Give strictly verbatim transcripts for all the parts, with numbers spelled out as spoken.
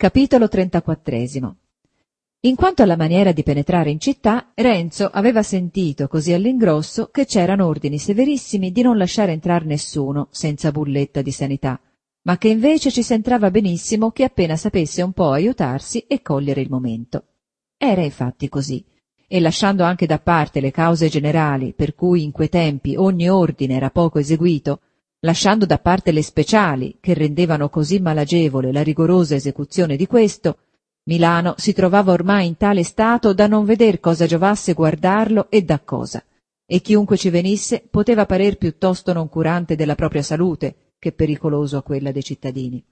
Capitolo trentaquattresimo. In quanto alla maniera di penetrare in città, Renzo aveva sentito così all'ingrosso che c'erano ordini severissimi di non lasciare entrar nessuno senza bulletta di sanità, ma che invece ci s'entrava benissimo chi appena sapesse un po' aiutarsi e cogliere il momento. Era infatti così, e lasciando anche da parte le cause generali per cui in quei tempi ogni ordine era poco eseguito, lasciando da parte le speciali che rendevano così malagevole la rigorosa esecuzione di questo, Milano si trovava ormai in tale stato da non veder cosa giovasse guardarlo e da cosa, e chiunque ci venisse poteva parer piuttosto noncurante della propria salute che pericoloso a quella dei cittadini.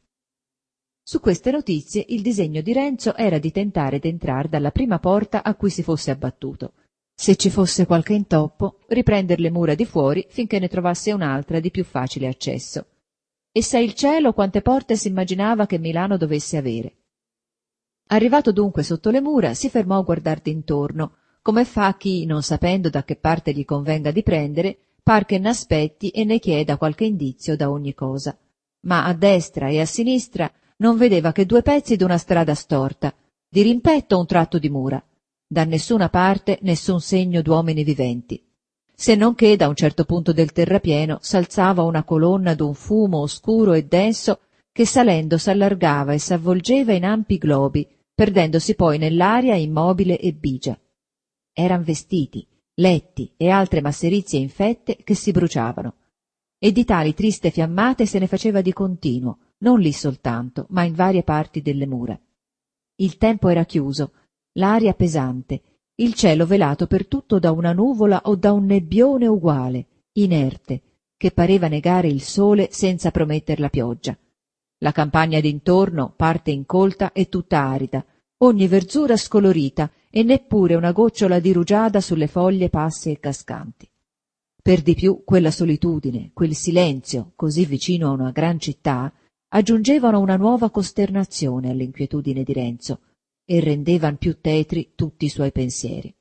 Su queste notizie il disegno di Renzo era di tentare d'entrar dalla prima porta a cui si fosse abbattuto. Se ci fosse qualche intoppo, riprender le mura di fuori finché ne trovasse un'altra di più facile accesso. E sa il cielo quante porte s'immaginava che Milano dovesse avere. Arrivato dunque sotto le mura, si fermò a guardar d'intorno, come fa chi, non sapendo da che parte gli convenga di prendere, par che n'aspetti e ne chieda qualche indizio da ogni cosa. Ma a destra e a sinistra non vedeva che due pezzi d'una strada storta, di rimpetto un tratto di mura. Da nessuna parte nessun segno d'uomini viventi, se non che da un certo punto del terrapieno s'alzava una colonna d'un fumo oscuro e denso che salendo s'allargava e s'avvolgeva in ampi globi, perdendosi poi nell'aria immobile e bigia. Eran vestiti, letti e altre masserizie infette che si bruciavano, e di tali triste fiammate se ne faceva di continuo, non lì soltanto, ma in varie parti delle mura. Il tempo era chiuso, l'aria pesante, il cielo velato per tutto da una nuvola o da un nebbione uguale, inerte, che pareva negare il sole senza prometter la pioggia. La campagna d'intorno, parte incolta e tutta arida, ogni verzura scolorita e neppure una gocciola di rugiada sulle foglie passe e cascanti. Per di più quella solitudine, quel silenzio, così vicino a una gran città, aggiungevano una nuova costernazione all'inquietudine di Renzo, e rendevan più tetri tutti i suoi pensieri.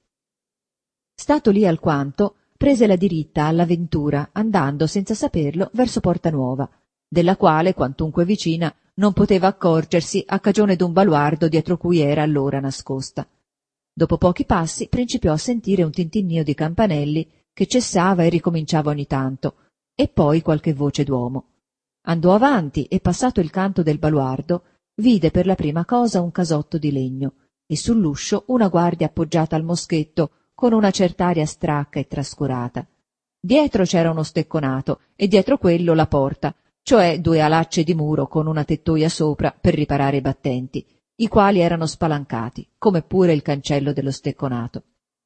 Stato lì alquanto, prese la diritta alla ventura, andando senza saperlo verso Porta Nuova, della quale, quantunque vicina, non poteva accorgersi a cagione d'un baluardo dietro cui era allora nascosta. Dopo pochi passi principiò a sentire un tintinnio di campanelli che cessava e ricominciava ogni tanto, e poi qualche voce d'uomo. Andò avanti e, passato il canto del baluardo, vide per la prima cosa un casotto di legno e sull'uscio una guardia appoggiata al moschetto con una cert'aria stracca e trascurata. Dietro c'era uno stecconato e dietro quello la porta, cioè due alacce di muro con una tettoia sopra per riparare i battenti, i quali erano spalancati, come pure il cancello dello stecconato.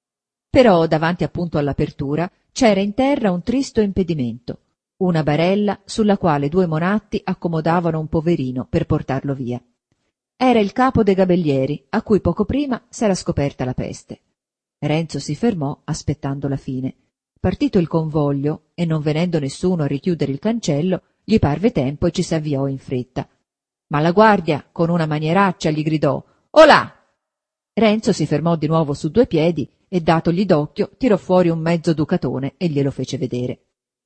Però davanti appunto all'apertura c'era in terra un tristo impedimento, una barella sulla quale due monatti accomodavano un poverino per portarlo via. Era il capo dei gabellieri, a cui poco prima s'era scoperta la peste. Renzo si fermò aspettando la fine. Partito il convoglio, e non venendo nessuno a richiudere il cancello, gli parve tempo e ci s'avviò in fretta. Ma la guardia, con una manieraccia, gli gridò «Olà!». Renzo si fermò di nuovo su due piedi e, datogli d'occhio, tirò fuori un mezzo ducatone e glielo fece vedere.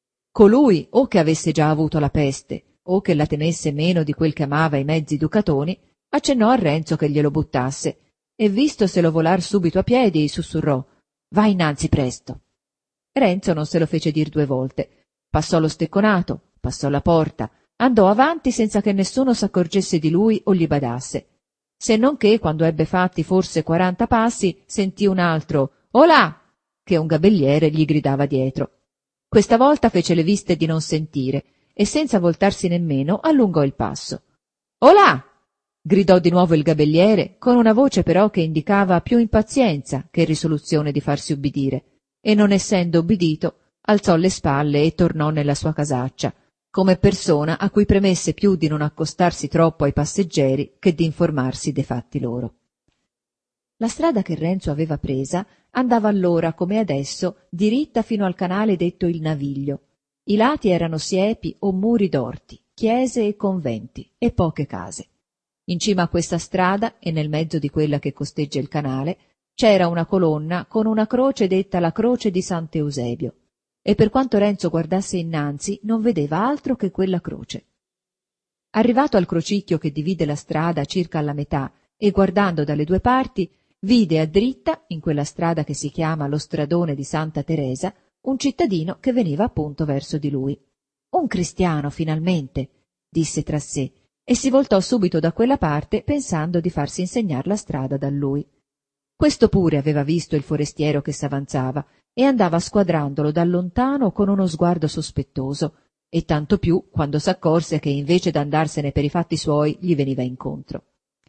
Colui, o che avesse già avuto la peste, o che la temesse meno di quel che amava i mezzi ducatoni, accennò a Renzo che glielo buttasse, e vistoselo volar subito a piedi, sussurrò «Vai innanzi presto». Renzo non se lo fece dir due volte. Passò lo stecconato, passò la porta, andò avanti senza che nessuno s'accorgesse di lui o gli badasse, se non che, quando ebbe fatti forse quaranta passi, sentì un altro «Olà!» che un gabelliere gli gridava dietro. Questa volta fece le viste di non sentire e, senza voltarsi nemmeno, allungò il passo. «Olà!» gridò di nuovo il gabelliere, con una voce però che indicava più impazienza che risoluzione di farsi ubbidire, e non essendo ubbidito, alzò le spalle e tornò nella sua casaccia, come persona a cui premesse più di non accostarsi troppo ai passeggeri che di informarsi dei fatti loro. La strada che Renzo aveva presa andava allora, come adesso, diritta fino al canale detto il Naviglio. I lati erano siepi o muri d'orti, chiese e conventi, e poche case. In cima a questa strada, e nel mezzo di quella che costeggia il canale, c'era una colonna con una croce detta la croce di Sant'Eusebio, e per quanto Renzo guardasse innanzi non vedeva altro che quella croce. Arrivato al crocicchio che divide la strada circa alla metà e guardando dalle due parti, vide a dritta, in quella strada che si chiama lo stradone di Santa Teresa, un cittadino che veniva appunto verso di lui. «Un cristiano, finalmente!» disse tra sé, e si voltò subito da quella parte pensando di farsi insegnar la strada da lui. Questo pure aveva visto il forestiero che s'avanzava e andava squadrandolo da lontano con uno sguardo sospettoso, e tanto più quando s'accorse che invece d'andarsene per i fatti suoi gli veniva incontro.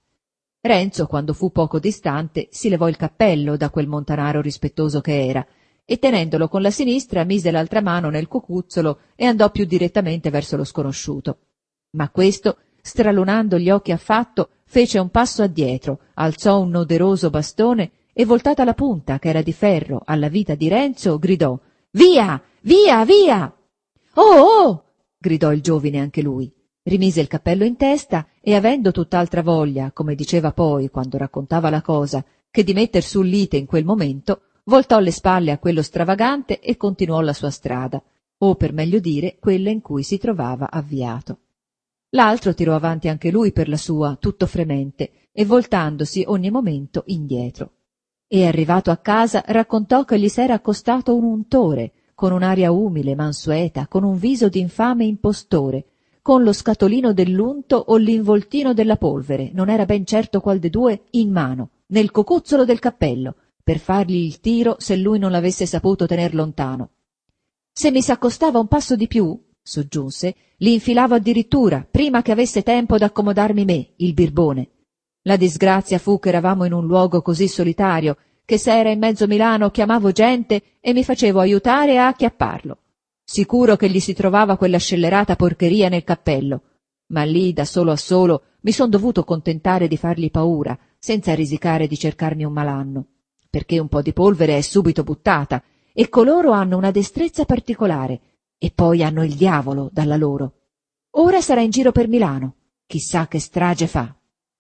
Renzo, quando fu poco distante, si levò il cappello da quel montanaro rispettoso che era, e tenendolo con la sinistra mise l'altra mano nel cocuzzolo e andò più direttamente verso lo sconosciuto. Ma questo, stralunando gli occhi affatto, fece un passo addietro, alzò un oderoso bastone e, voltata la punta, che era di ferro, alla vita di Renzo, gridò «Via! Via! Via!» «Oh! Oh!» gridò il giovine anche lui. Rimise il cappello in testa e, avendo tutt'altra voglia, come diceva poi quando raccontava la cosa, che di metter sul lite in quel momento, voltò le spalle a quello stravagante e continuò la sua strada, o per meglio dire quella in cui si trovava avviato. L'altro tirò avanti anche lui per la sua, tutto fremente, e voltandosi ogni momento indietro. E arrivato a casa raccontò che gli s'era accostato un untore, con un'aria umile, mansueta, con un viso d'infame impostore, con lo scatolino dell'unto o l'involtino della polvere, non era ben certo qual de due, in mano, nel cocuzzolo del cappello, per fargli il tiro se lui non l'avesse saputo tener lontano. «Se mi s'accostava un passo di più», soggiunse, «li infilavo addirittura, prima che avesse tempo d'accomodarmi me, il birbone. La disgrazia fu che eravamo in un luogo così solitario, che se era in mezzo Milano chiamavo gente e mi facevo aiutare a acchiapparlo. Sicuro che gli si trovava quella scellerata porcheria nel cappello, ma lì, da solo a solo, mi son dovuto contentare di fargli paura, senza risicare di cercarmi un malanno, perché un po' di polvere è subito buttata, e coloro hanno una destrezza particolare, e poi hanno il diavolo dalla loro. Ora sarà in giro per Milano, chissà che strage fa».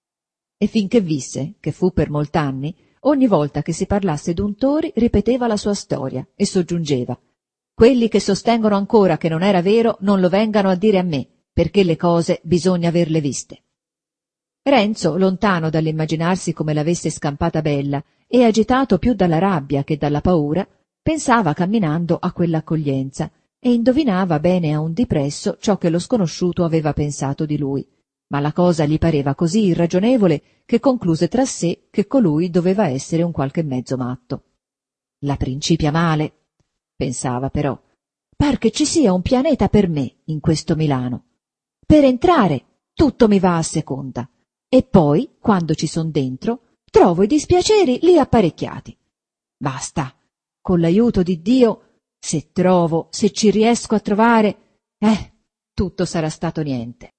E finché visse, che fu per molt'anni, ogni volta che si parlasse d'untori ripeteva la sua storia e soggiungeva: «Quelli che sostengono ancora che non era vero non lo vengano a dire a me, perché le cose bisogna averle viste». Renzo, lontano dall'immaginarsi come l'avesse scampata bella e agitato più dalla rabbia che dalla paura, pensava camminando a quell'accoglienza e indovinava bene a un dipresso ciò che lo sconosciuto aveva pensato di lui, ma la cosa gli pareva così irragionevole che concluse tra sé che colui doveva essere un qualche mezzo matto. «La principia male», pensava però, «par che ci sia un pianeta per me in questo Milano. Per entrare tutto mi va a seconda, e poi, quando ci son dentro, trovo i dispiaceri lì apparecchiati. Basta, con l'aiuto di Dio, se trovo, se ci riesco a trovare, eh, tutto sarà stato niente».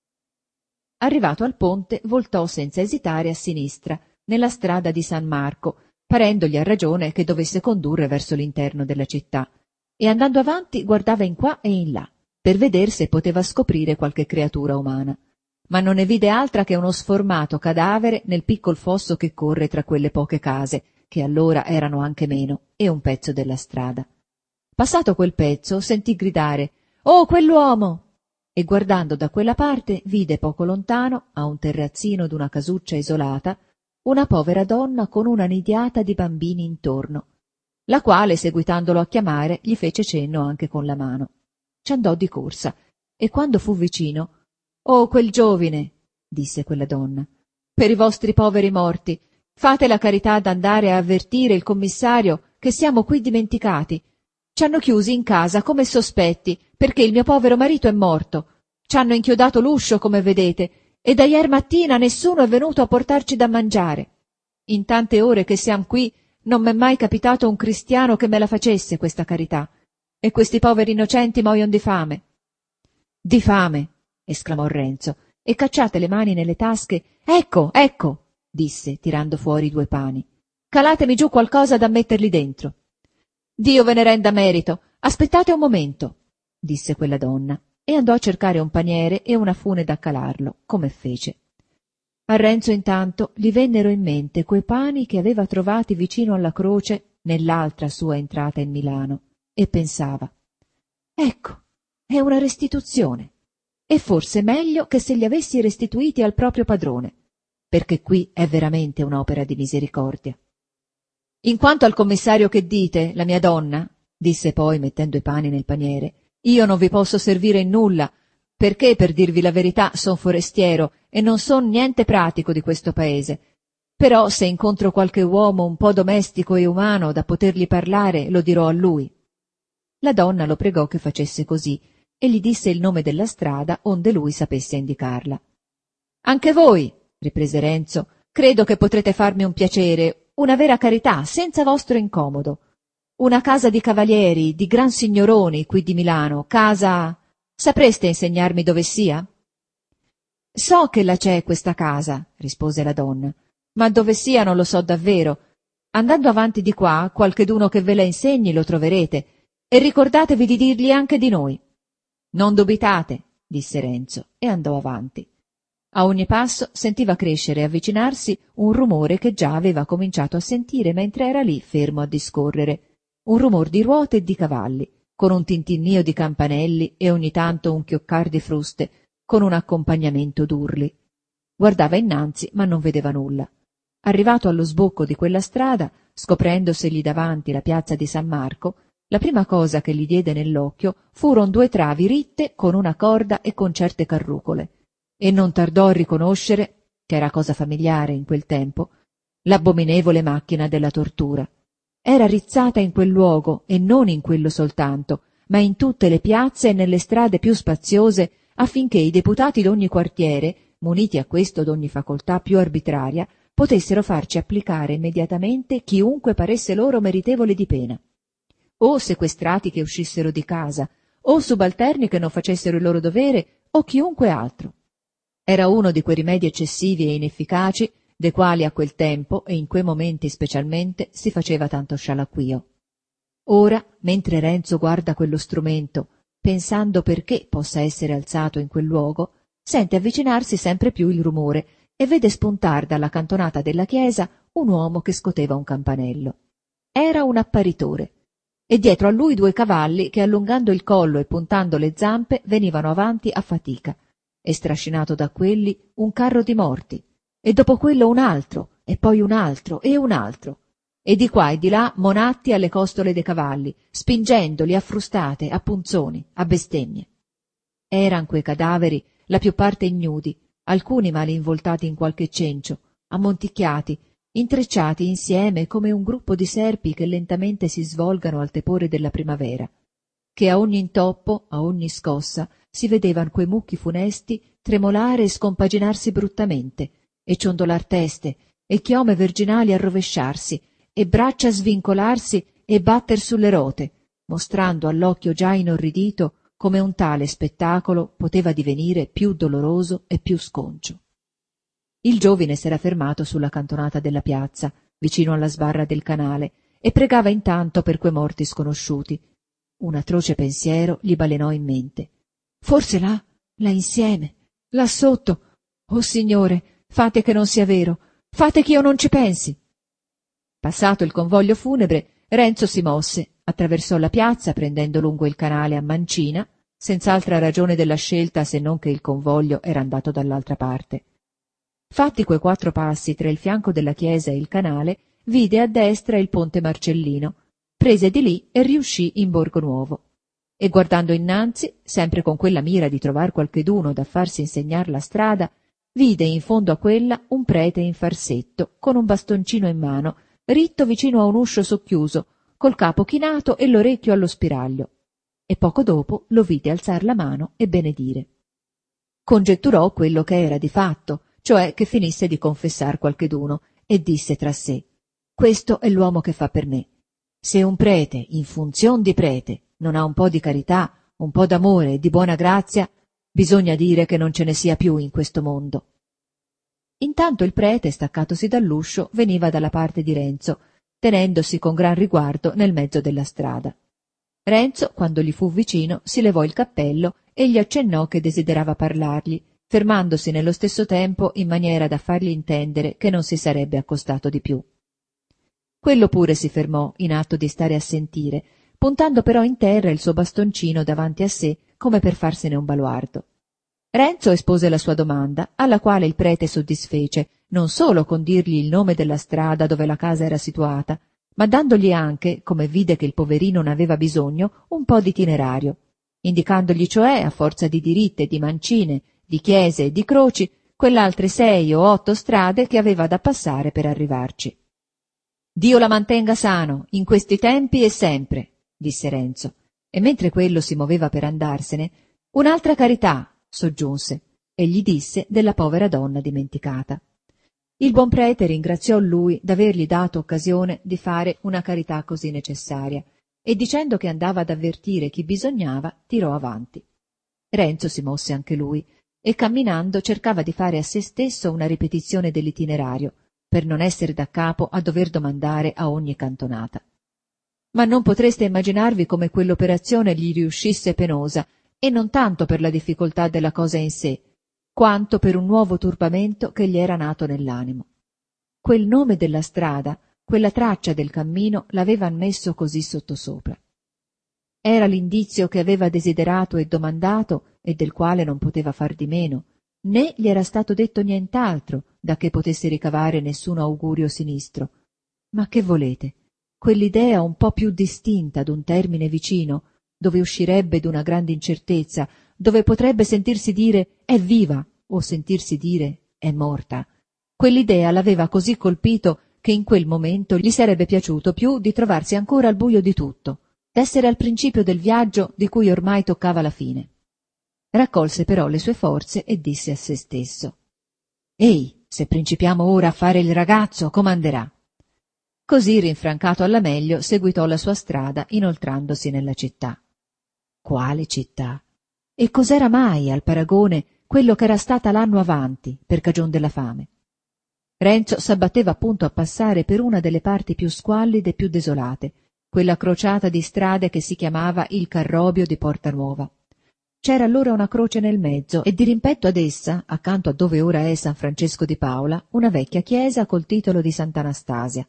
Arrivato al ponte, voltò senza esitare a sinistra, nella strada di San Marco, parendogli a ragione che dovesse condurre verso l'interno della città, e andando avanti guardava in qua e in là, per veder se poteva scoprire qualche creatura umana. Ma non ne vide altra che uno sformato cadavere nel piccol fosso che corre tra quelle poche case, che allora erano anche meno, e un pezzo della strada. Passato quel pezzo, sentì gridare «Oh, quell'uomo!» e guardando da quella parte vide poco lontano, a un terrazzino d'una casuccia isolata, una povera donna con una nidiata di bambini intorno, la quale, seguitandolo a chiamare, gli fece cenno anche con la mano. Ci andò di corsa, e quando fu vicino «Oh, quel giovine!» disse quella donna, «per i vostri poveri morti, fate la carità d'andare a avvertire il commissario che siamo qui dimenticati. Ci hanno chiusi in casa come sospetti, perché il mio povero marito è morto. Ci hanno inchiodato l'uscio, come vedete, e da ier mattina nessuno è venuto a portarci da mangiare. In tante ore che siam qui non m'è mai capitato un cristiano che me la facesse questa carità, e questi poveri innocenti muoion di fame». «Di fame!» esclamò Renzo, e cacciate le mani nelle tasche «Ecco, ecco!» disse, tirando fuori due pani. «Calatemi giù qualcosa da metterli dentro». «Dio ve ne renda merito, aspettate un momento», disse quella donna, e andò a cercare un paniere e una fune da calarlo, come fece. A Renzo intanto gli vennero in mente quei pani che aveva trovati vicino alla croce nell'altra sua entrata in Milano, e pensava «Ecco, è una restituzione, e forse meglio che se li avessi restituiti al proprio padrone, perché qui è veramente un'opera di misericordia. In quanto al commissario che dite, la mia donna, disse poi mettendo i pani nel paniere, io non vi posso servire in nulla, perché, per dirvi la verità, son forestiero e non son niente pratico di questo paese. Però se incontro qualche uomo un po' domestico e umano da potergli parlare, lo dirò a lui. La donna lo pregò che facesse così e gli disse il nome della strada onde lui sapesse indicarla. Anche voi, riprese Renzo, credo che potrete farmi un piacere, una vera carità, senza vostro incomodo. Una casa di cavalieri, di gran signoroni qui di Milano, casa... Sapreste insegnarmi dove sia? So che la c'è questa casa, rispose la donna, ma dove sia non lo so davvero. Andando avanti di qua, qualcheduno che ve la insegni lo troverete, e ricordatevi di dirgli anche di noi. Non dubitate, disse Renzo, e andò avanti. A ogni passo sentiva crescere e avvicinarsi un rumore che già aveva cominciato a sentire mentre era lì fermo a discorrere, un rumor di ruote e di cavalli, con un tintinnio di campanelli e ogni tanto un chioccar di fruste, con un accompagnamento d'urli. Guardava innanzi, ma non vedeva nulla. Arrivato allo sbocco di quella strada, scoprendosegli davanti la piazza di San Marco, la prima cosa che gli diede nell'occhio furon due travi ritte con una corda e con certe carrucole, e non tardò a riconoscere, che era cosa familiare in quel tempo, l'abominevole macchina della tortura. Era rizzata in quel luogo, e non in quello soltanto, ma in tutte le piazze e nelle strade più spaziose, affinché i deputati d'ogni quartiere, muniti a questo d'ogni facoltà più arbitraria, potessero farci applicare immediatamente chiunque paresse loro meritevole di pena. O sequestrati che uscissero di casa, o subalterni che non facessero il loro dovere, o chiunque altro. Era uno di quei rimedi eccessivi e inefficaci dei quali a quel tempo, e in quei momenti specialmente, si faceva tanto scialacquio. Ora, mentre Renzo guarda quello strumento, pensando perché possa essere alzato in quel luogo, sente avvicinarsi sempre più il rumore e vede spuntar dalla cantonata della chiesa un uomo che scoteva un campanello. Era un apparitore, e dietro a lui due cavalli che, allungando il collo e puntando le zampe, venivano avanti a fatica, e strascinato da quelli un carro di morti, e dopo quello un altro, e poi un altro, e un altro, e di qua e di là monatti alle costole dei cavalli, spingendoli a frustate, a punzoni, a bestemmie. Eran quei cadaveri la più parte ignudi, alcuni male involtati in qualche cencio, ammonticchiati, intrecciati insieme come un gruppo di serpi che lentamente si svolgano al tepore della primavera, che a ogni intoppo, a ogni scossa, si vedevan quei mucchi funesti tremolare e scompaginarsi bruttamente, e ciondolar teste, e chiome virginali arrovesciarsi, e braccia svincolarsi e batter sulle rote, mostrando all'occhio già inorridito come un tale spettacolo poteva divenire più doloroso e più sconcio. Il giovine s'era fermato sulla cantonata della piazza, vicino alla sbarra del canale, e pregava intanto per quei morti sconosciuti. Un atroce pensiero gli balenò in mente. Forse là, là insieme, là sotto. Oh Signore, fate che non sia vero, fate che io non ci pensi. Passato il convoglio funebre, Renzo si mosse, attraversò la piazza prendendo lungo il canale a mancina, senz'altra ragione della scelta se non che il convoglio era andato dall'altra parte. Fatti quei quattro passi tra il fianco della chiesa e il canale, vide a destra il ponte Marcellino, prese di lì e riuscì in Borgo Nuovo. E guardando innanzi, sempre con quella mira di trovar qualcheduno da farsi insegnar la strada, vide in fondo a quella un prete in farsetto, con un bastoncino in mano, ritto vicino a un uscio socchiuso, col capo chinato e l'orecchio allo spiraglio, e poco dopo lo vide alzar la mano e benedire. Congetturò quello che era di fatto, cioè che finisse di confessar qualcheduno, e disse tra sé: questo è l'uomo che fa per me. Se un prete, in funzione di prete, non ha un po' di carità, un po' d'amore e di buona grazia, bisogna dire che non ce ne sia più in questo mondo. Intanto il prete, staccatosi dall'uscio, veniva dalla parte di Renzo, tenendosi con gran riguardo nel mezzo della strada. Renzo, quando gli fu vicino, si levò il cappello e gli accennò che desiderava parlargli, fermandosi nello stesso tempo in maniera da fargli intendere che non si sarebbe accostato di più. Quello pure si fermò, in atto di stare a sentire, puntando però in terra il suo bastoncino davanti a sé come per farsene un baluardo. Renzo espose la sua domanda, alla quale il prete soddisfece, non solo con dirgli il nome della strada dove la casa era situata, ma dandogli anche, come vide che il poverino ne aveva bisogno, un po' d'itinerario, indicandogli cioè, a forza di diritte, di mancine, di chiese e di croci, quell'altre sei o otto strade che aveva da passare per arrivarci. «Dio la mantenga sano, in questi tempi e sempre», disse Renzo, e mentre quello si muoveva per andarsene, «un'altra carità», soggiunse, e gli disse della povera donna dimenticata. Il buon prete ringraziò lui d'avergli dato occasione di fare una carità così necessaria, e dicendo che andava ad avvertire chi bisognava, tirò avanti. Renzo si mosse anche lui, e camminando cercava di fare a se stesso una ripetizione dell'itinerario, per non essere da capo a dover domandare a ogni cantonata. Ma non potreste immaginarvi come quell'operazione gli riuscisse penosa, e non tanto per la difficoltà della cosa in sé, quanto per un nuovo turbamento che gli era nato nell'animo. Quel nome della strada, quella traccia del cammino l'avevan messo così sottosopra. Era l'indizio che aveva desiderato e domandato e del quale non poteva far di meno, né gli era stato detto nient'altro da che potesse ricavare nessun augurio sinistro. Ma che volete? Quell'idea un po' più distinta d'un termine vicino, dove uscirebbe d'una grande incertezza, dove potrebbe sentirsi dire «è viva» o sentirsi dire «è morta». Quell'idea l'aveva così colpito che in quel momento gli sarebbe piaciuto più di trovarsi ancora al buio di tutto, d'essere al principio del viaggio di cui ormai toccava la fine. Raccolse però le sue forze e disse a se stesso «Ehi, se principiamo ora a fare il ragazzo, comanderà». Così, rinfrancato alla meglio, seguitò la sua strada inoltrandosi nella città. Quale città? E cos'era mai, al paragone, quello che era stata l'anno avanti, per cagion della fame? Renzo s'abbatteva appunto a passare per una delle parti più squallide e più desolate, quella crociata di strade che si chiamava il Carrobio di Porta Nuova. C'era allora una croce nel mezzo e dirimpetto ad essa, accanto a dove ora è San Francesco di Paola, una vecchia chiesa col titolo di Sant'Anastasia.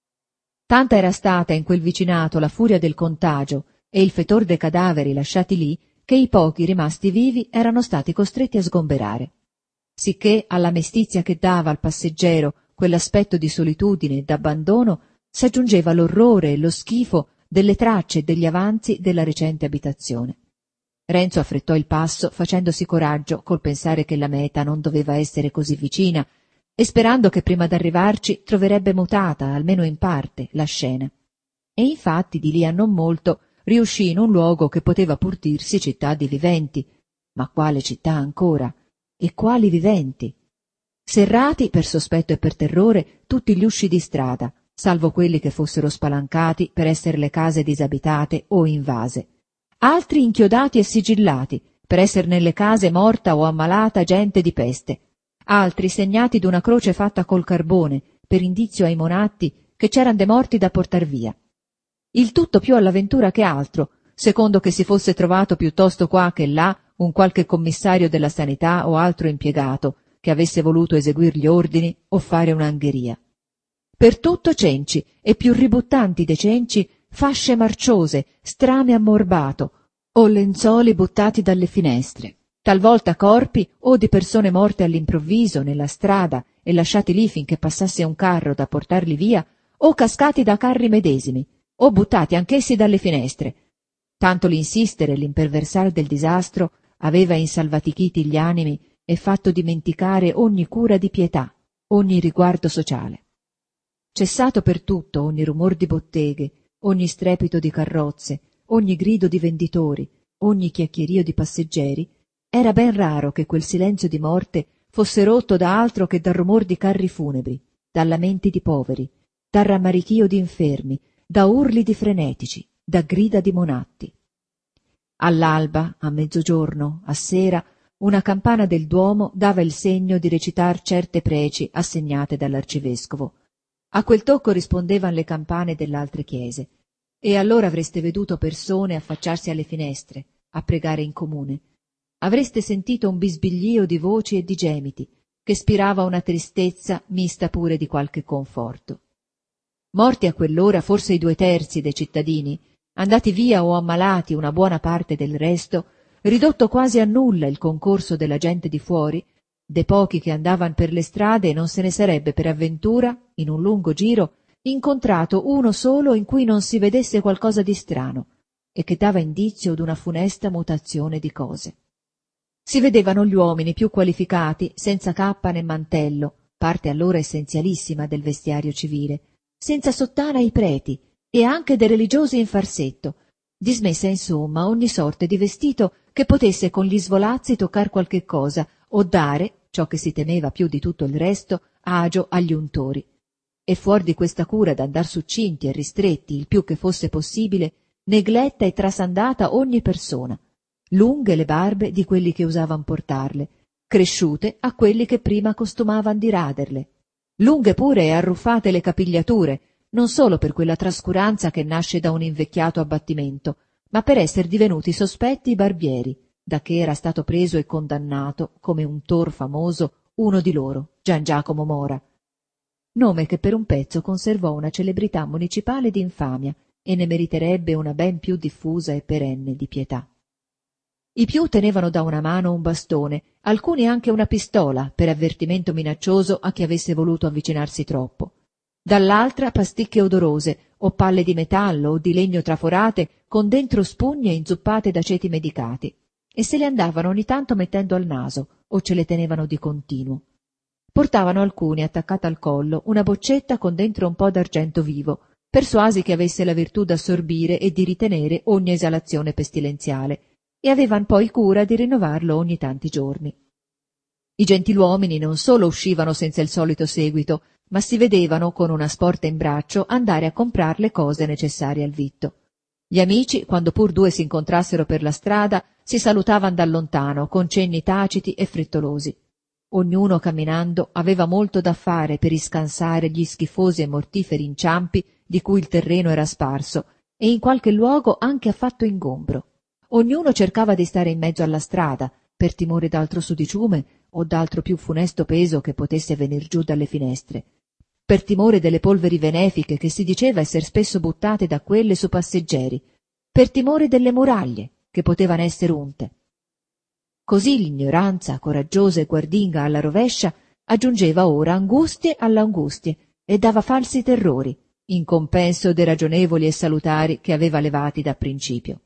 Tanta era stata in quel vicinato la furia del contagio e il fetor dei cadaveri lasciati lì, che i pochi rimasti vivi erano stati costretti a sgomberare. Sicché alla mestizia che dava al passeggero quell'aspetto di solitudine e d'abbandono s'aggiungeva l'orrore e lo schifo delle tracce e degli avanzi della recente abitazione. Renzo affrettò il passo, facendosi coraggio col pensare che la meta non doveva essere così vicina e sperando che prima d'arrivarci troverebbe mutata, almeno in parte, la scena. E infatti di lì a non molto riuscì in un luogo che poteva pur dirsi città di viventi. Ma quale città ancora? E quali viventi? Serrati, per sospetto e per terrore, tutti gli usci di strada, salvo quelli che fossero spalancati per essere le case disabitate o invase. Altri inchiodati e sigillati, per essere nelle case morta o ammalata gente di peste. Altri segnati d'una croce fatta col carbone, per indizio ai monatti che c'eran de morti da portar via. Il tutto più all'avventura che altro, secondo che si fosse trovato piuttosto qua che là un qualche commissario della sanità o altro impiegato che avesse voluto eseguir gli ordini o fare un'angheria. Per tutto cenci, e più ributtanti dei cenci, fasce marciose, strame ammorbato, o lenzuoli buttati dalle finestre, talvolta corpi o di persone morte all'improvviso nella strada e lasciati lì finché passasse un carro da portarli via, o cascati da carri medesimi, o buttati anch'essi dalle finestre. Tanto l'insistere e l'imperversare del disastro aveva insalvatichiti gli animi e fatto dimenticare ogni cura di pietà, ogni riguardo sociale. Cessato per tutto ogni rumor di botteghe, ogni strepito di carrozze, ogni grido di venditori, ogni chiacchierio di passeggeri, era ben raro che quel silenzio di morte fosse rotto da altro che dal rumor di carri funebri, da lamenti di poveri, da rammarichio di infermi, da urli di frenetici, da grida di monatti. All'alba, a mezzogiorno, a sera, una campana del Duomo dava il segno di recitar certe preci assegnate dall'arcivescovo. A quel tocco rispondevan le campane dell'altre chiese, e allora avreste veduto persone affacciarsi alle finestre, a pregare in comune. Avreste sentito un bisbiglio di voci e di gemiti, che spirava una tristezza mista pure di qualche conforto. Morti a quell'ora forse i due terzi dei cittadini, andati via o ammalati una buona parte del resto, ridotto quasi a nulla il concorso della gente di fuori, de pochi che andavan per le strade non se ne sarebbe per avventura, in un lungo giro, incontrato uno solo in cui non si vedesse qualcosa di strano e che dava indizio d'una funesta mutazione di cose. Si vedevano gli uomini più qualificati, senza cappa né mantello, parte allora essenzialissima del vestiario civile, senza sottana i preti e anche dei religiosi in farsetto, dismessa insomma ogni sorte di vestito che potesse con gli svolazzi toccar qualche cosa o dare, ciò che si temeva più di tutto il resto, agio agli untori. E fuor di questa cura d'andar succinti e ristretti il più che fosse possibile, negletta e trasandata ogni persona, lunghe le barbe di quelli che usavan portarle, cresciute a quelli che prima costumavan di raderle, lunghe pure e arruffate le capigliature, non solo per quella trascuranza che nasce da un invecchiato abbattimento, ma per esser divenuti sospetti i barbieri, da che era stato preso e condannato, come un tor famoso, uno di loro, Gian Giacomo Mora, nome che per un pezzo conservò una celebrità municipale di infamia e ne meriterebbe una ben più diffusa e perenne di pietà. I più tenevano da una mano un bastone, alcuni anche una pistola, per avvertimento minaccioso a chi avesse voluto avvicinarsi troppo. Dall'altra pasticche odorose, o palle di metallo o di legno traforate, con dentro spugne inzuppate d'aceti medicati, e se le andavano ogni tanto mettendo al naso, o ce le tenevano di continuo. Portavano alcuni, attaccata al collo, una boccetta con dentro un po' d'argento vivo, persuasi che avesse la virtù d'assorbire e di ritenere ogni esalazione pestilenziale, e avevan poi cura di rinnovarlo ogni tanti giorni. I gentiluomini non solo uscivano senza il solito seguito, ma si vedevano, con una sporta in braccio, andare a comprar le cose necessarie al vitto. Gli amici, quando pur due si incontrassero per la strada, si salutavan da lontano, con cenni taciti e frettolosi. Ognuno, camminando, aveva molto da fare per iscansare gli schifosi e mortiferi inciampi di cui il terreno era sparso, e in qualche luogo anche affatto ingombro. Ognuno cercava di stare in mezzo alla strada, per timore d'altro sudiciume o d'altro più funesto peso che potesse venir giù dalle finestre, per timore delle polveri benefiche che si diceva esser spesso buttate da quelle su passeggeri, per timore delle muraglie che potevano essere unte. Così l'ignoranza, coraggiosa e guardinga alla rovescia, aggiungeva ora angustie alle angustie e dava falsi terrori, in compenso dei ragionevoli e salutari che aveva levati da principio.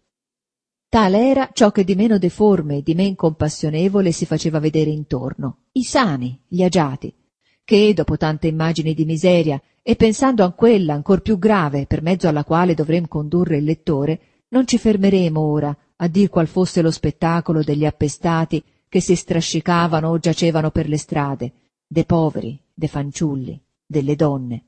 Tale era ciò che di meno deforme e di men compassionevole si faceva vedere intorno, i sani, gli agiati, che, dopo tante immagini di miseria, e pensando a quella ancor più grave per mezzo alla quale dovrem condurre il lettore, non ci fermeremo ora a dir qual fosse lo spettacolo degli appestati che si strascicavano o giacevano per le strade, dei poveri, dei fanciulli, delle donne.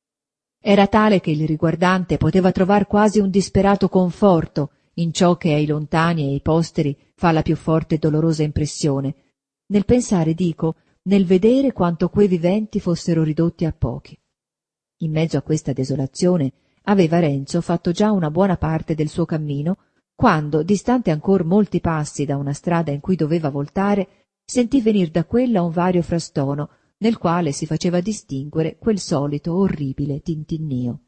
Era tale che il riguardante poteva trovar quasi un disperato conforto in ciò che ai lontani e ai posteri fa la più forte e dolorosa impressione, nel pensare, dico, nel vedere quanto quei viventi fossero ridotti a pochi. In mezzo a questa desolazione aveva Renzo fatto già una buona parte del suo cammino, quando, distante ancor molti passi da una strada in cui doveva voltare, sentì venir da quella un vario frastono, nel quale si faceva distinguere quel solito orribile tintinnio.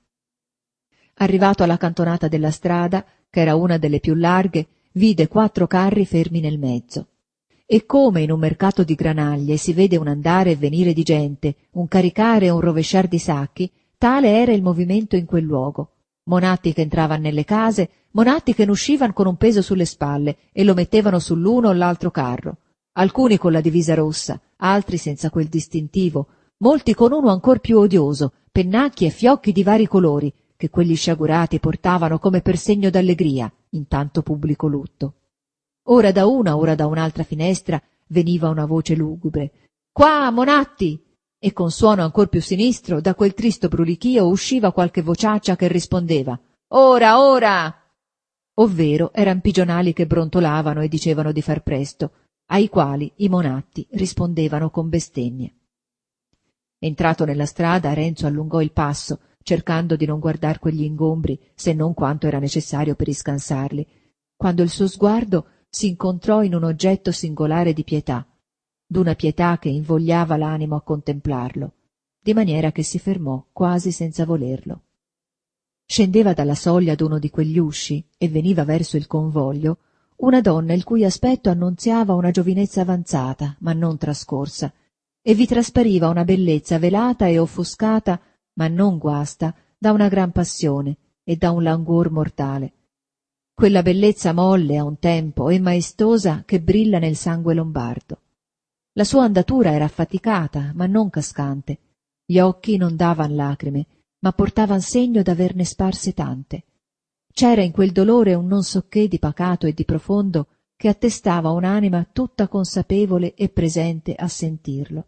Arrivato alla cantonata della strada, che era una delle più larghe, vide quattro carri fermi nel mezzo. E come in un mercato di granaglie si vede un andare e venire di gente, un caricare e un rovesciar di sacchi, tale era il movimento in quel luogo. Monatti che entravan nelle case, monatti che ne uscivan con un peso sulle spalle e lo mettevano sull'uno o l'altro carro, alcuni con la divisa rossa, altri senza quel distintivo, molti con uno ancor più odioso, pennacchi e fiocchi di vari colori, che quegli sciagurati portavano come per segno d'allegria in tanto pubblico lutto. Ora da una, ora da un'altra finestra veniva una voce lugubre: «Qua, Monatti!» e con suono ancor più sinistro da quel tristo brulichio usciva qualche vociaccia che rispondeva: «Ora, ora!» ovvero eran pigionali che brontolavano e dicevano di far presto, ai quali i Monatti rispondevano con bestemmie. Entrato nella strada, Renzo allungò il passo, cercando di non guardar quegli ingombri, se non quanto era necessario per iscansarli, quando il suo sguardo si incontrò in un oggetto singolare di pietà, d'una pietà che invogliava l'animo a contemplarlo, di maniera che si fermò quasi senza volerlo. Scendeva dalla soglia d'uno di quegli usci e veniva verso il convoglio una donna il cui aspetto annunziava una giovinezza avanzata, ma non trascorsa, e vi traspariva una bellezza velata e offuscata, ma non guasta, da una gran passione e da un languor mortale. Quella bellezza molle a un tempo e maestosa che brilla nel sangue lombardo. La sua andatura era affaticata, ma non cascante. Gli occhi non davan lacrime, ma portavan segno d'averne sparse tante. C'era in quel dolore un non so che di pacato e di profondo che attestava un'anima tutta consapevole e presente a sentirlo.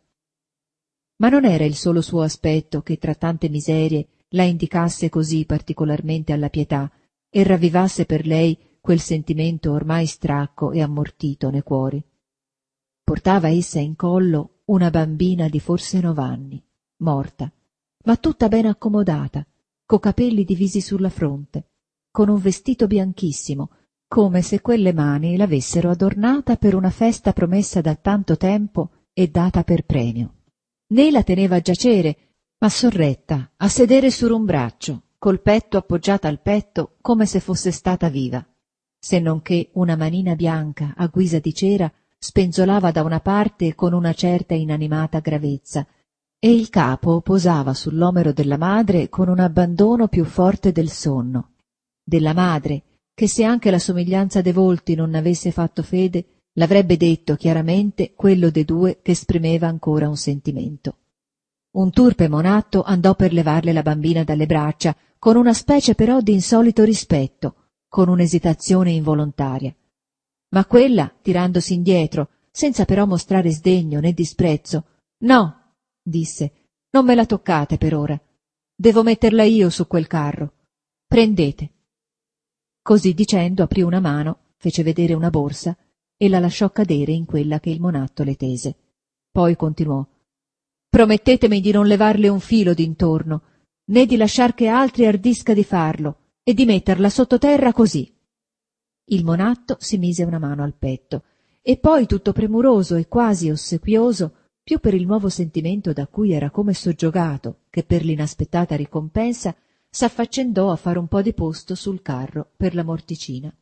Ma non era il solo suo aspetto che tra tante miserie la indicasse così particolarmente alla pietà e ravvivasse per lei quel sentimento ormai stracco e ammortito nei cuori. Portava essa in collo una bambina di forse nov'anni, morta, ma tutta ben accomodata, co capelli divisi sulla fronte, con un vestito bianchissimo, come se quelle mani l'avessero adornata per una festa promessa da tanto tempo e data per premio. Né la teneva a giacere, ma sorretta, a sedere sur un braccio, col petto appoggiata al petto come se fosse stata viva, se non che una manina bianca a guisa di cera spenzolava da una parte con una certa inanimata gravezza, e il capo posava sull'omero della madre con un abbandono più forte del sonno, della madre che se anche la somiglianza dei volti non n'avesse fatto fede, l'avrebbe detto chiaramente quello dei due che esprimeva ancora un sentimento. Un turpe monatto andò per levarle la bambina dalle braccia, con una specie però di insolito rispetto, con un'esitazione involontaria. Ma quella, tirandosi indietro, senza però mostrare sdegno né disprezzo, «No», disse, «non me la toccate per ora. Devo metterla io su quel carro. Prendete». Così dicendo aprì una mano, fece vedere una borsa e la lasciò cadere in quella che il monatto le tese. Poi continuò, «Promettetemi di non levarle un filo d'intorno, né di lasciar che altri ardisca di farlo, e di metterla sottoterra così». Il monatto si mise una mano al petto, e poi tutto premuroso e quasi ossequioso, più per il nuovo sentimento da cui era come soggiogato che per l'inaspettata ricompensa, s'affaccendò a fare un po' di posto sul carro per la morticina.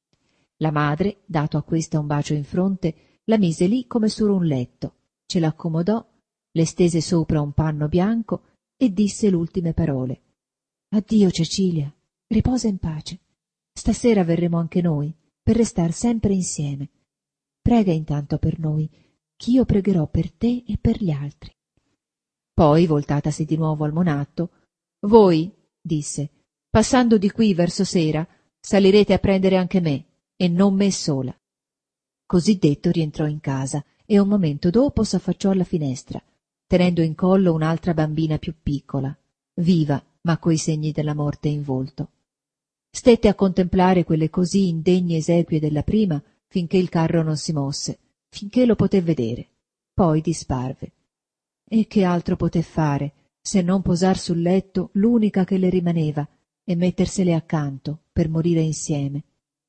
La madre, dato a questa un bacio in fronte, la mise lì come su un letto, ce l'accomodò, le stese sopra un panno bianco e disse l'ultime parole. «Addio, Cecilia, riposa in pace. Stasera verremo anche noi, per restar sempre insieme. Prega intanto per noi, ch'io pregherò per te e per gli altri». Poi, voltatasi di nuovo al monatto, «Voi», disse, «passando di qui verso sera, salirete a prendere anche me, e non me sola». Così detto rientrò in casa, e un momento dopo s'affacciò alla finestra, tenendo in collo un'altra bambina più piccola, viva, ma coi segni della morte in volto. Stette a contemplare quelle così indegne esequie della prima, finché il carro non si mosse, finché lo poté vedere. Poi disparve. E che altro poté fare, se non posar sul letto l'unica che le rimaneva e mettersele accanto per morire insieme.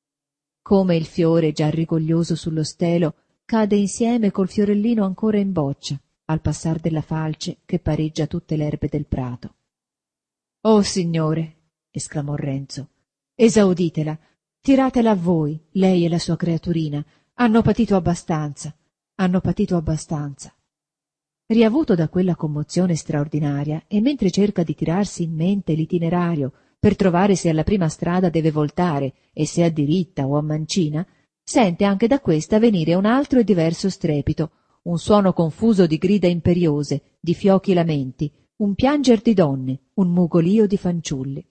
Come il fiore già rigoglioso sullo stelo cade insieme col fiorellino ancora in boccia al passar della falce che pareggia tutte le erbe del prato. «Oh, signore!» esclamò Renzo, «esauditela, tiratela a voi, lei e la sua creaturina, hanno patito abbastanza, hanno patito abbastanza». Riavuto da quella commozione straordinaria, e mentre cerca di tirarsi in mente l'itinerario per trovare se alla prima strada deve voltare e se a diritta o a mancina, sente anche da questa venire un altro e diverso strepito, un suono confuso di grida imperiose, di fiochi lamenti, un pianger di donne, un mugolio di fanciulli.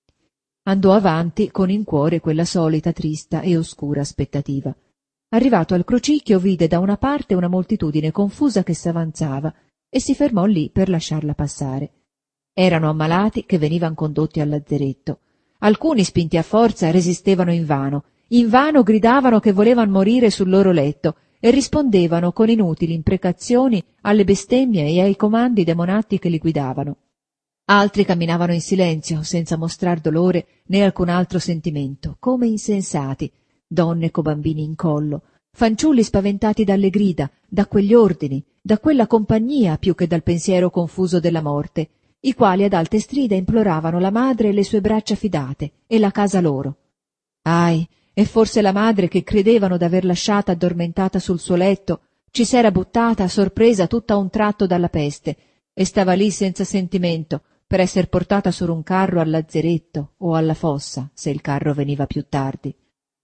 Andò avanti con in cuore quella solita trista e oscura aspettativa. Arrivato al crocicchio vide da una parte una moltitudine confusa che s'avanzava e si fermò lì per lasciarla passare. Erano ammalati che venivan condotti al lazzeretto. Alcuni, spinti a forza, resistevano invano, invano gridavano che volevan morire sul loro letto e rispondevano con inutili imprecazioni alle bestemmie e ai comandi dei monatti che li guidavano. Altri camminavano in silenzio, senza mostrar dolore né alcun altro sentimento, come insensati, donne co bambini in collo, fanciulli spaventati dalle grida, da quegli ordini, da quella compagnia più che dal pensiero confuso della morte, i quali ad alte strida imploravano la madre e le sue braccia fidate e la casa loro. Ahi, e forse la madre, che credevano d'aver lasciata addormentata sul suo letto, ci s'era buttata sorpresa tutta a un tratto dalla peste e stava lì senza sentimento per esser portata su un carro al lazzeretto o alla fossa, se il carro veniva più tardi.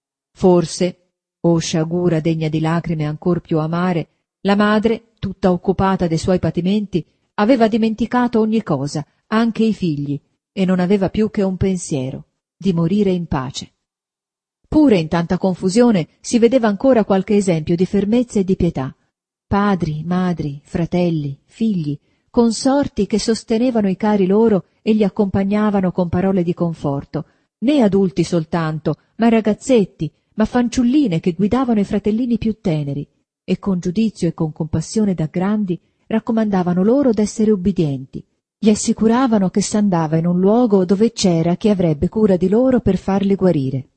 Forse, o sciagura degna di lacrime ancor più amare, la madre, tutta occupata dei suoi patimenti, aveva dimenticato ogni cosa, anche i figli, e non aveva più che un pensiero, di morire in pace. Pure in tanta confusione si vedeva ancora qualche esempio di fermezza e di pietà. Padri, madri, fratelli, figli, consorti che sostenevano i cari loro e li accompagnavano con parole di conforto, né adulti soltanto, ma ragazzetti, ma fanciulline che guidavano i fratellini più teneri, e con giudizio e con compassione da grandi raccomandavano loro d'essere ubbidienti, gli assicuravano che s'andava in un luogo dove c'era chi avrebbe cura di loro per farli guarire.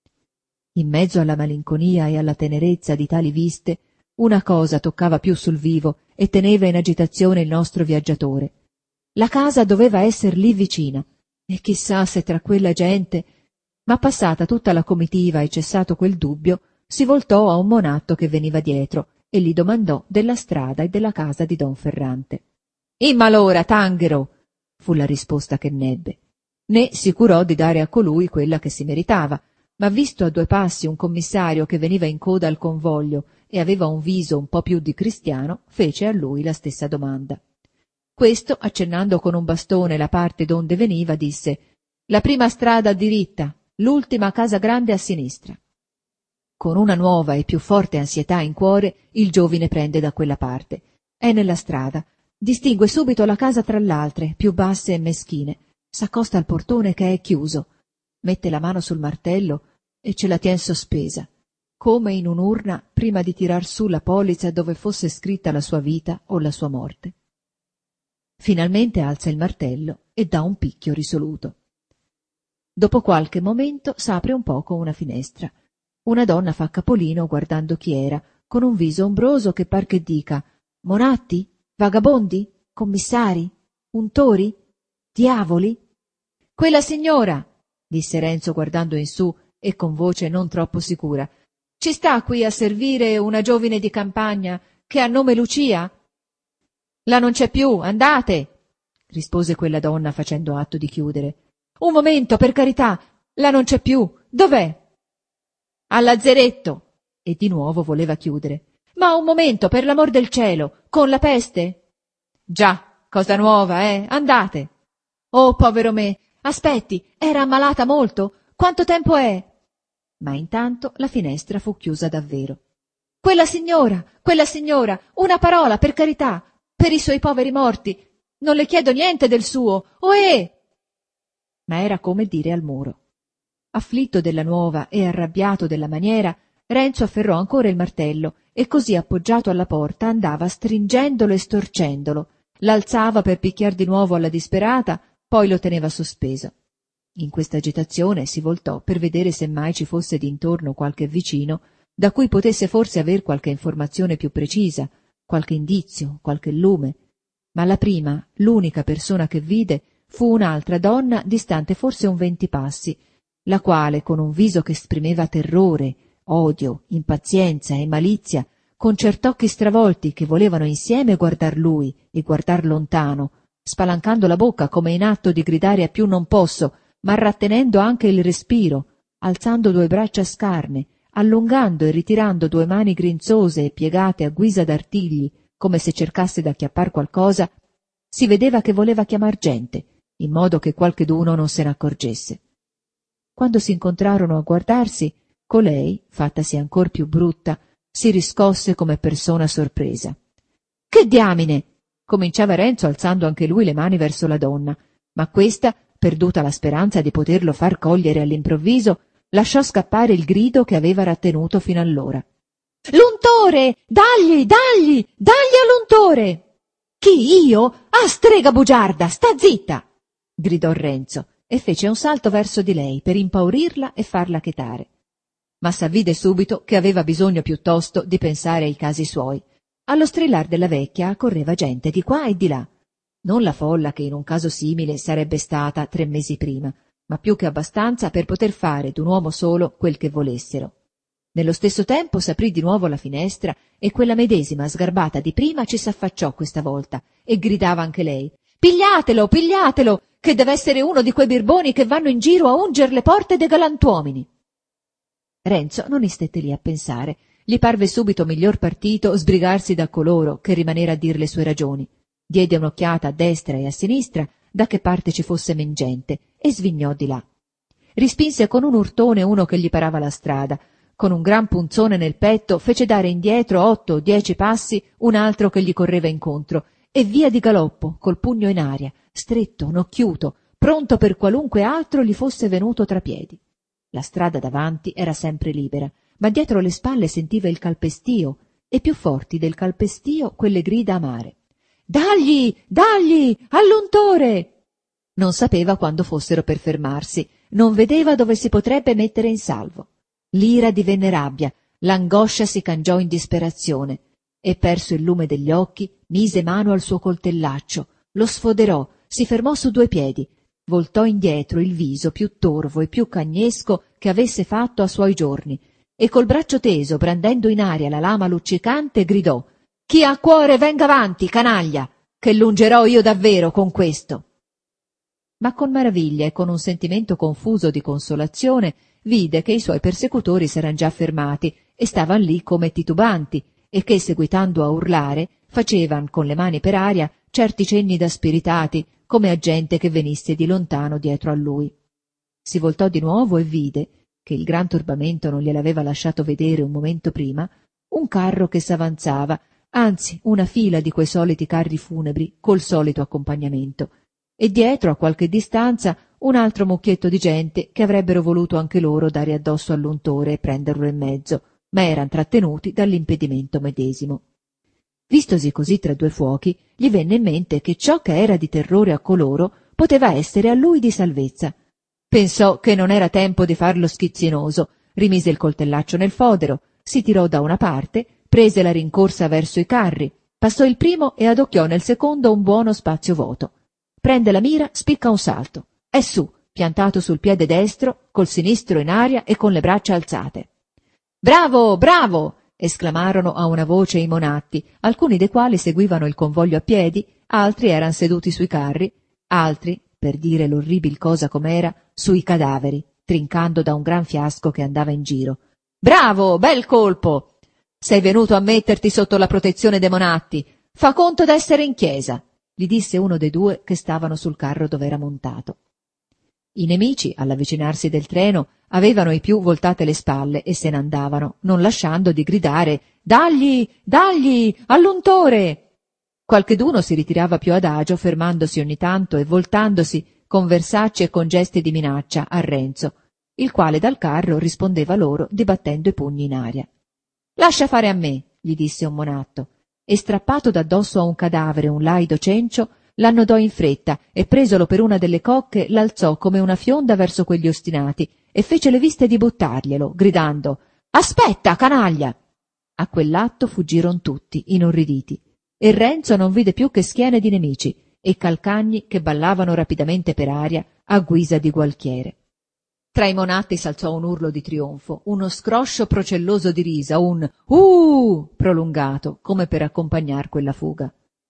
In mezzo alla malinconia e alla tenerezza di tali viste, una cosa toccava più sul vivo e teneva in agitazione il nostro viaggiatore. La casa doveva esser lì vicina, e chissà se tra quella gente... Ma passata tutta la comitiva e cessato quel dubbio, si voltò a un monatto che veniva dietro e gli domandò della strada e della casa di don Ferrante. «Immalora, Tanghero!» fu la risposta che nebbe, né si curò di dare a colui quella che si meritava, ma visto a due passi un commissario che veniva in coda al convoglio e aveva un viso un po' più di cristiano, fece a lui la stessa domanda. Questo, accennando con un bastone la parte donde veniva, disse: «La prima strada diritta, l'ultima casa grande a sinistra». Con una nuova e più forte ansietà in cuore, il giovine prende da quella parte. È nella strada, distingue subito la casa tra l'altre, più basse e meschine, s'accosta al portone che è chiuso, mette la mano sul martello e ce la tien sospesa, come in un'urna prima di tirar su la polizza dove fosse scritta la sua vita o la sua morte. Finalmente alza il martello e dà un picchio risoluto. Dopo qualche momento s'apre un poco una finestra. Una donna fa capolino guardando chi era, con un viso ombroso che par che dica: «Monatti? Vagabondi? Commissari? Untori? Diavoli?» «Quella signora», disse Renzo guardando in su e con voce non troppo sicura, «ci sta qui a servire una giovine di campagna che ha nome Lucia?» «La non c'è più, andate», rispose quella donna facendo atto di chiudere. «Un momento, per carità, la non c'è più, dov'è?» «Al lazzeretto», e di nuovo voleva chiudere. «Ma un momento, per l'amor del cielo, con la peste?» «Già, cosa nuova, eh, andate». «Oh, povero me, aspetti, era ammalata molto? Quanto tempo è?» Ma intanto la finestra fu chiusa davvero. «Quella signora, quella signora, una parola, per carità, per i suoi poveri morti, non le chiedo niente del suo, ohè!» Ma era come dire al muro. Afflitto della nuova e arrabbiato della maniera, Renzo afferrò ancora il martello e così appoggiato alla porta andava stringendolo e storcendolo, l'alzava per picchiar di nuovo alla disperata, poi lo teneva sospeso. In questa agitazione si voltò per vedere se mai ci fosse d'intorno qualche vicino da cui potesse forse aver qualche informazione più precisa, qualche indizio, qualche lume, ma la prima, l'unica persona che vide fu un'altra donna distante forse un venti passi, la quale, con un viso che esprimeva terrore, odio, impazienza e malizia, con cert'occhi stravolti che volevano insieme guardar lui e guardar lontano, spalancando la bocca come in atto di gridare a più non posso, ma rattenendo anche il respiro, alzando due braccia scarne, allungando e ritirando due mani grinzose e piegate a guisa d'artigli, come se cercasse d'acchiappar qualcosa, si vedeva che voleva chiamar gente, in modo che qualcheduno non se ne accorgesse. Quando si incontrarono a guardarsi, colei, fattasi ancor più brutta, si riscosse come persona sorpresa. «Che diamine!» cominciava Renzo alzando anche lui le mani verso la donna, ma questa, perduta la speranza di poterlo far cogliere all'improvviso, lasciò scappare il grido che aveva rattenuto fino allora. «L'untore! Dagli, dagli, dagli all'untore!» «Chi, io? Ah, strega bugiarda, sta zitta!» gridò Renzo e fece un salto verso di lei per impaurirla e farla chetare. Ma s'avvide subito che aveva bisogno piuttosto di pensare ai casi suoi. Allo strillar della vecchia accorreva gente di qua e di là. Non la folla che in un caso simile sarebbe stata tre mesi prima, ma più che abbastanza per poter fare d'un uomo solo quel che volessero. Nello stesso tempo s'aprì di nuovo la finestra e quella medesima sgarbata di prima ci s'affacciò questa volta e gridava anche lei: «Pigliatelo, pigliatelo, che deve essere uno di quei birboni che vanno in giro a unger le porte dei galantuomini!» Renzo non istette lì a pensare. Gli parve subito miglior partito sbrigarsi da coloro che rimanere a dir le sue ragioni. Diede un'occhiata a destra e a sinistra da che parte ci fosse men gente e svignò di là. Rispinse con un urtone uno che gli parava la strada. Con un gran punzone nel petto fece dare indietro otto o dieci passi un altro che gli correva incontro e via di galoppo col pugno in aria, stretto, nocchiuto, pronto per qualunque altro gli fosse venuto tra piedi. La strada davanti era sempre libera, ma dietro le spalle sentiva il calpestio e più forti del calpestio quelle grida amare. «Dagli! Dagli! All'untore!» Non sapeva quando fossero per fermarsi, non vedeva dove si potrebbe mettere in salvo. L'ira divenne rabbia, l'angoscia si cangiò in disperazione e, perso il lume degli occhi, mise mano al suo coltellaccio, lo sfoderò, si fermò su due piedi, voltò indietro il viso più torvo e più cagnesco che avesse fatto a suoi giorni e col braccio teso, brandendo in aria la lama luccicante, gridò: «Chi ha cuore venga avanti, canaglia, che lungerò io davvero con questo!» Ma con maraviglia e con un sentimento confuso di consolazione vide che i suoi persecutori s'eran già fermati e stavan lì come titubanti e che, seguitando a urlare, facevan con le mani per aria certi cenni da spiritati, come a gente che venisse di lontano dietro a lui. Si voltò di nuovo e vide, che il gran turbamento non gliel'aveva lasciato vedere un momento prima, un carro che s'avanzava, anzi una fila di quei soliti carri funebri col solito accompagnamento, e dietro a qualche distanza un altro mucchietto di gente che avrebbero voluto anche loro dare addosso all'untore e prenderlo in mezzo, ma eran trattenuti dall'impedimento medesimo. Vistosi così tra due fuochi, gli venne in mente che ciò che era di terrore a coloro poteva essere a lui di salvezza. Pensò che non era tempo di farlo schizzinoso, rimise il coltellaccio nel fodero, si tirò da una parte, prese la rincorsa verso i carri, passò il primo e adocchiò nel secondo un buono spazio vuoto. Prende la mira, spicca un salto. È su, piantato sul piede destro, col sinistro in aria e con le braccia alzate. «Bravo, bravo!» esclamarono a una voce i monatti, alcuni dei quali seguivano il convoglio a piedi, altri eran seduti sui carri, altri, per dire l'orribil cosa com'era, sui cadaveri, trincando da un gran fiasco che andava in giro. «Bravo, bel colpo! Sei venuto a metterti sotto la protezione dei monatti. Fa conto d'essere in chiesa», gli disse uno dei due che stavano sul carro dove era montato. I nemici, all'avvicinarsi del treno, avevano i più voltate le spalle e se n'andavano, non lasciando di gridare «Dagli! Dagli! All'untore!» Qualcheduno si ritirava più adagio, fermandosi ogni tanto e voltandosi con versacci e con gesti di minaccia a Renzo, il quale dal carro rispondeva loro dibattendo i pugni in aria. «Lascia fare a me», gli disse un monatto, e strappato d'addosso a un cadavere un laido cencio, l'annodò in fretta e presolo per una delle cocche l'alzò come una fionda verso quegli ostinati e fece le viste di buttarglielo, gridando «Aspetta, canaglia!» A quell'atto fuggiron tutti, inorriditi, e Renzo non vide più che schiene di nemici e calcagni che ballavano rapidamente per aria a guisa di gualchiere. Tra i monatti s'alzò un urlo di trionfo, uno scroscio procelloso di risa, un «Uh!» prolungato, come per accompagnar quella fuga.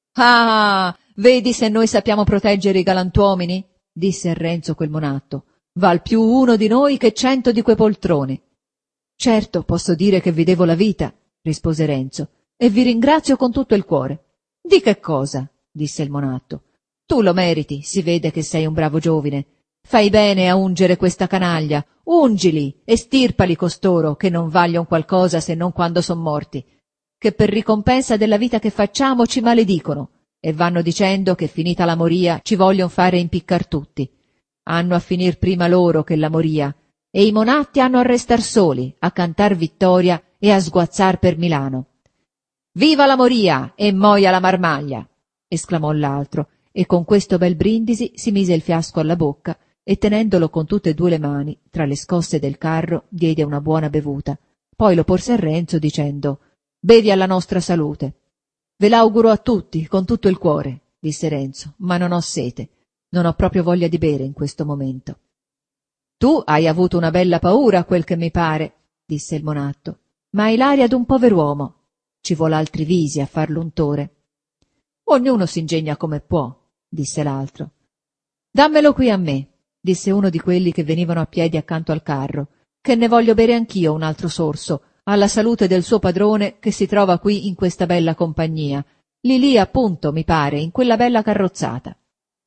«Ah, vedi se noi sappiamo proteggere i galantuomini?» disse a Renzo quel monatto. «Val più uno di noi che cento di quei poltroni». «Certo, posso dire che vi devo la vita», rispose Renzo, «e vi ringrazio con tutto il cuore». «Di che cosa?» disse il monatto. «Tu lo meriti, si vede che sei un bravo giovine. Fai bene a ungere questa canaglia, ungili e stirpali costoro che non vaglion qualcosa se non quando son morti, che per ricompensa della vita che facciamo ci maledicono e vanno dicendo che finita la moria ci voglion fare impiccar tutti. Hanno a finir prima loro che la moria, e i monatti hanno a restar soli, a cantar vittoria e a sguazzar per Milano. «Viva la moria e moia la marmaglia!» esclamò l'altro, e con questo bel brindisi si mise il fiasco alla bocca e tenendolo con tutte e due le mani tra le scosse del carro diede una buona bevuta, poi lo porse a Renzo dicendo «Bevi alla nostra salute». «Ve l'auguro a tutti, con tutto il cuore», disse Renzo, «ma non ho sete, non ho proprio voglia di bere in questo momento». Tu hai avuto una bella paura, a quel che mi pare, disse il monatto, ma hai l'aria d'un pover'uomo. Ci vuol altri visi a far l'untore. Ognuno s'ingegna come può, disse l'altro. Dammelo qui a me, disse uno di quelli che venivano a piedi accanto al carro, che ne voglio bere anch'io un altro sorso, alla salute del suo padrone che si trova qui in questa bella compagnia, lì lì appunto, mi pare, in quella bella carrozzata.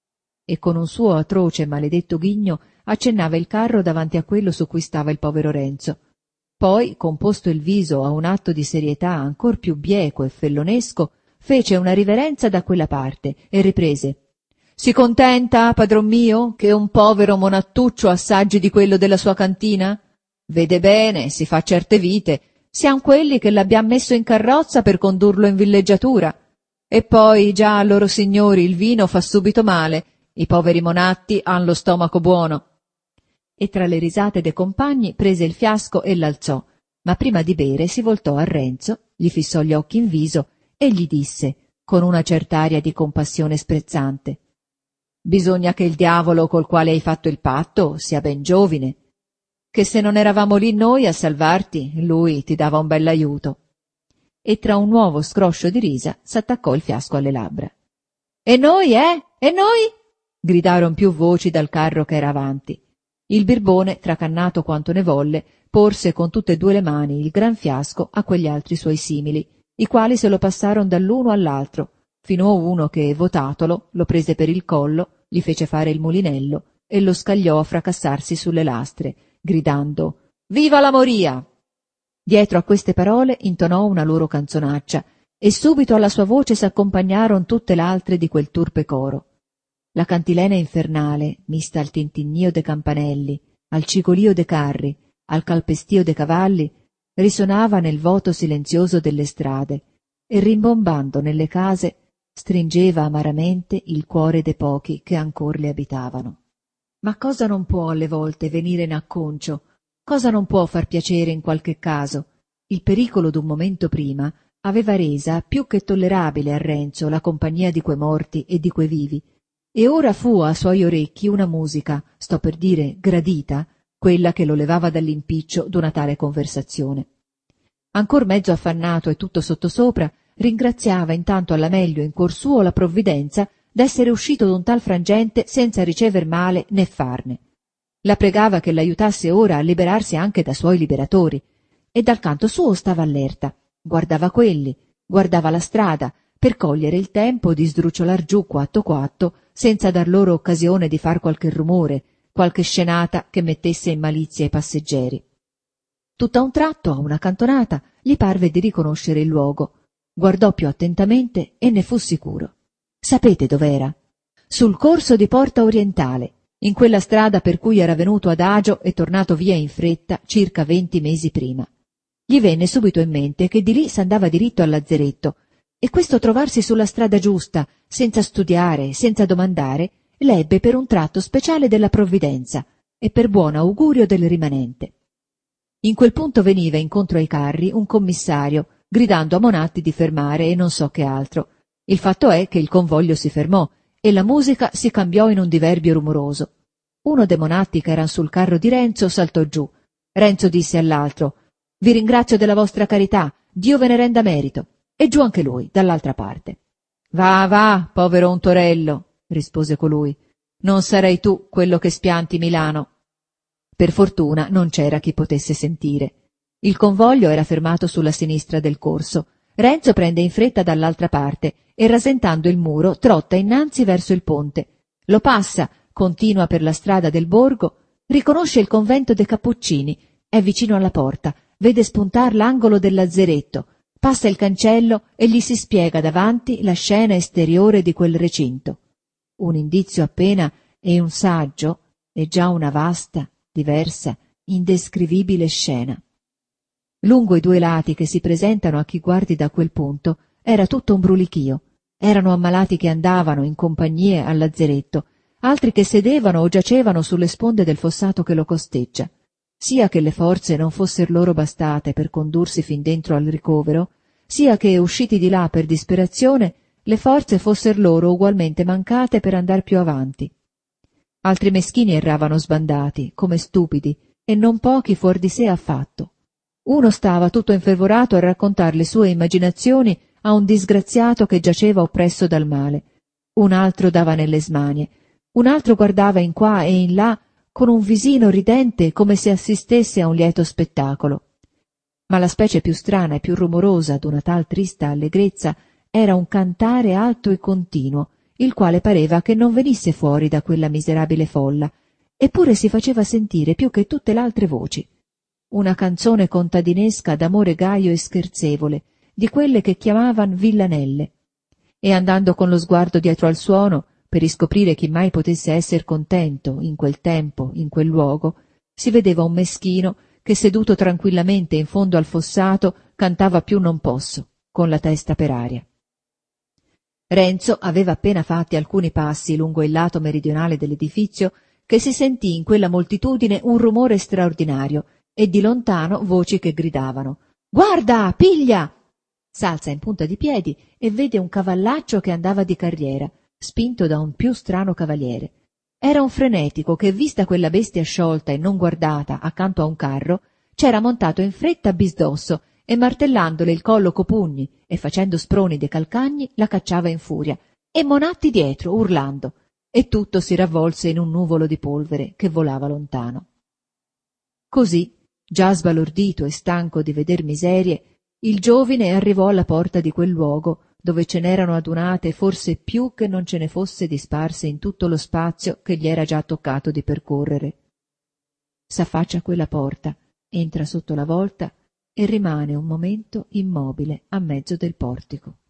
E con un suo atroce e maledetto ghigno accennava il carro davanti a quello su cui stava il povero Renzo. Poi, composto il viso a un atto di serietà ancor più bieco e fellonesco, fece una riverenza da quella parte e riprese. Si contenta, padron mio, che un povero monattuccio assaggi di quello della sua cantina? Vede bene, si fa certe vite, siam quelli che l'abbiam messo in carrozza per condurlo in villeggiatura. E poi già a loro signori il vino fa subito male, i poveri monatti han lo stomaco buono. E tra le risate dei compagni prese il fiasco e l'alzò, ma prima di bere si voltò a Renzo, gli fissò gli occhi in viso e gli disse, con una cert'aria di compassione sprezzante, «Bisogna che il diavolo col quale hai fatto il patto sia ben giovine, che se non eravamo lì noi a salvarti, lui ti dava un bell'aiuto». E tra un nuovo scroscio di risa s'attaccò il fiasco alle labbra. «E noi, eh? E noi?» gridaron più voci dal carro che era avanti. Il birbone, tracannato quanto ne volle, porse con tutte e due le mani il gran fiasco a quegli altri suoi simili, i quali se lo passaron dall'uno all'altro, fino a uno che, votatolo, lo prese per il collo, gli fece fare il mulinello e lo scagliò a fracassarsi sulle lastre, gridando «Viva la moria!». Dietro a queste parole intonò una loro canzonaccia e subito alla sua voce s'accompagnaron tutte l'altre di quel turpe coro. La cantilena infernale, mista al tintinnio de campanelli, al cigolio de carri, al calpestio de cavalli, risonava nel vuoto silenzioso delle strade e rimbombando nelle case stringeva amaramente il cuore dei pochi che ancor le abitavano. Ma cosa non può alle volte venire in acconcio? Cosa non può far piacere in qualche caso? Il pericolo d'un momento prima aveva resa più che tollerabile a Renzo la compagnia di quei morti e di quei vivi, e ora fu a suoi orecchi una musica, sto per dire gradita, quella che lo levava dall'impiccio d'una tale conversazione. Ancor mezzo affannato e tutto sottosopra, ringraziava intanto alla meglio in cuor suo la provvidenza d'essere uscito d'un tal frangente senza ricever male né farne. La pregava che l'aiutasse ora a liberarsi anche da suoi liberatori, e dal canto suo stava allerta, guardava quelli, guardava la strada, per cogliere il tempo di sdrucciolar giù quatto quatto senza dar loro occasione di far qualche rumore, qualche scenata che mettesse in malizia i passeggeri. Tutt'a un tratto, a una cantonata, gli parve di riconoscere il luogo. Guardò più attentamente e ne fu sicuro. Sapete dov'era? Sul corso di Porta Orientale, in quella strada per cui era venuto adagio e tornato via in fretta circa venti mesi prima. Gli venne subito in mente che di lì s'andava diritto al lazzeretto, e questo trovarsi sulla strada giusta, senza studiare, senza domandare, l'ebbe per un tratto speciale della provvidenza e per buon augurio del rimanente. In quel punto veniva incontro ai carri un commissario, gridando a Monatti di fermare e non so che altro. Il fatto è che il convoglio si fermò e la musica si cambiò in un diverbio rumoroso. Uno dei Monatti che eran sul carro di Renzo saltò giù. Renzo disse all'altro: «Vi ringrazio della vostra carità, Dio ve ne renda merito», e giù anche lui, dall'altra parte. «Va, va, povero untorello», rispose colui, «non sarai tu quello che spianti Milano». Per fortuna non c'era chi potesse sentire. Il convoglio era fermato sulla sinistra del corso. Renzo prende in fretta dall'altra parte e, rasentando il muro, trotta innanzi verso il ponte. Lo passa, continua per la strada del borgo, riconosce il convento dei Cappuccini, è vicino alla porta, vede spuntar l'angolo del lazzeretto, passa il cancello e gli si spiega davanti la scena esteriore di quel recinto. Un indizio appena e un saggio e già una vasta, diversa, indescrivibile scena. Lungo i due lati che si presentano a chi guardi da quel punto era tutto un brulichio. Erano ammalati che andavano in compagnie al lazzeretto, altri che sedevano o giacevano sulle sponde del fossato che lo costeggia. Sia che le forze non fosser loro bastate per condursi fin dentro al ricovero, sia che, usciti di là per disperazione, le forze fosser loro ugualmente mancate per andar più avanti. Altri meschini erravano sbandati, come stupidi, e non pochi fuor di sé affatto. Uno stava tutto infervorato a raccontar le sue immaginazioni a un disgraziato che giaceva oppresso dal male. Un altro dava nelle smanie. Un altro guardava in qua e in là con un visino ridente come se assistesse a un lieto spettacolo. Ma la specie più strana e più rumorosa d'una tal trista allegrezza era un cantare alto e continuo, il quale pareva che non venisse fuori da quella miserabile folla, eppure si faceva sentire più che tutte l'altre voci. Una canzone contadinesca d'amore gaio e scherzevole, di quelle che chiamavan villanelle. E andando con lo sguardo dietro al suono, per riscoprire chi mai potesse esser contento in quel tempo, in quel luogo, si vedeva un meschino che seduto tranquillamente in fondo al fossato cantava più non posso, con la testa per aria. Renzo aveva appena fatti alcuni passi lungo il lato meridionale dell'edifizio che si sentì in quella moltitudine un rumore straordinario e di lontano voci che gridavano «Guarda, piglia!». S'alza in punta di piedi e vede un cavallaccio che andava di carriera, spinto da un più strano cavaliere. Era un frenetico che, vista quella bestia sciolta e non guardata accanto a un carro, c'era montato in fretta a bisdosso e martellandole il collo co pugni e facendo sproni de calcagni la cacciava in furia, e Monatti dietro, urlando, e tutto si ravvolse in un nuvolo di polvere che volava lontano. Così, già sbalordito e stanco di veder miserie, il giovine arrivò alla porta di quel luogo dove ce n'erano adunate forse più che non ce ne fosse disparse in tutto lo spazio che gli era già toccato di percorrere. S'affaccia a quella porta, entra sotto la volta e rimane un momento immobile a mezzo del portico.